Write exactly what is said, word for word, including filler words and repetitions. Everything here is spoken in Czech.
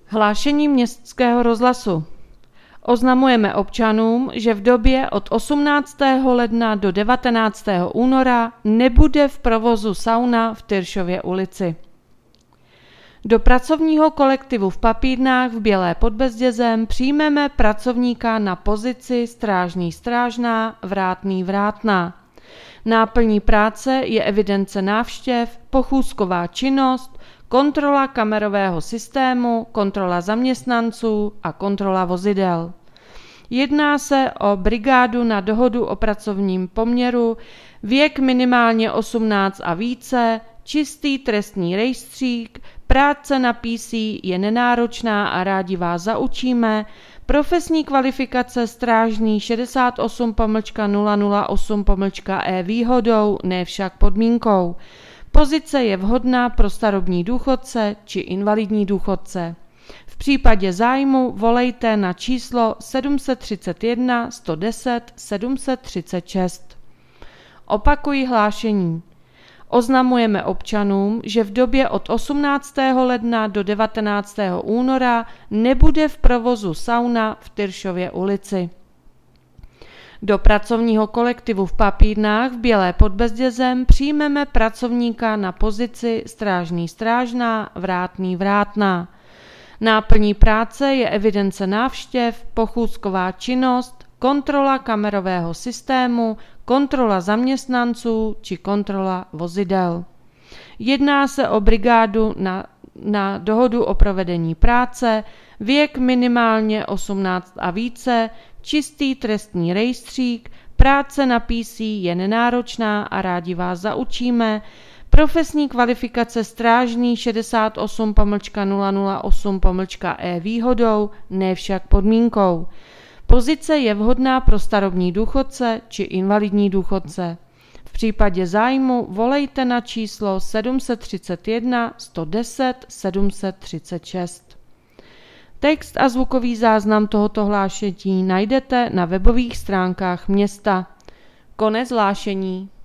Hlášení Městského rozhlasu. Oznamujeme občanům, že v době od osmnáctého ledna do devatenáctého února nebude v provozu sauna v Tyršově ulici. Do pracovního kolektivu v Papírnách v Bělé pod Bezdězem přijmeme pracovníka na pozici strážný strážná, vrátný vrátná. Náplní práce je evidence návštěv, pochůzková činnost, kontrola kamerového systému, kontrola zaměstnanců a kontrola vozidel. Jedná se o brigádu na dohodu o pracovním poměru, věk minimálně osmnáct a více, čistý trestní rejstřík, práce na P C je nenáročná a rádi vás zaučíme, profesní kvalifikace strážný šedesát osm nula nula osm E výhodou, ne však podmínkou. Pozice je vhodná pro starobní důchodce či invalidní důchodce. V případě zájmu volejte na číslo sedm set třicet jedna sto deset sedm set třicet šest. Opakuji hlášení. Oznamujeme občanům, že v době od osmnáctého ledna do devatenáctého února nebude v provozu sauna v Tyršově ulici. Do pracovního kolektivu v Papírnách v Bělé pod Bezdězem přijmeme pracovníka na pozici strážný strážná, vrátný vrátná. Náplní práce je evidence návštěv, pochůzková činnost, kontrola kamerového systému, kontrola zaměstnanců či kontrola vozidel. Jedná se o brigádu na, na dohodu o provedení práce, věk minimálně osmnáct a více, čistý trestní rejstřík, práce na P C je nenáročná a rádi vás zaučíme, profesní kvalifikace strážný šedesát osm nula nula osm E výhodou, ne však podmínkou. Pozice je vhodná pro starobní důchodce či invalidní důchodce. V případě zájmu volejte na číslo sedm set třicet jedna sto deset sedm set třicet šest. Text a zvukový záznam tohoto hlášení najdete na webových stránkách města. Konec hlášení.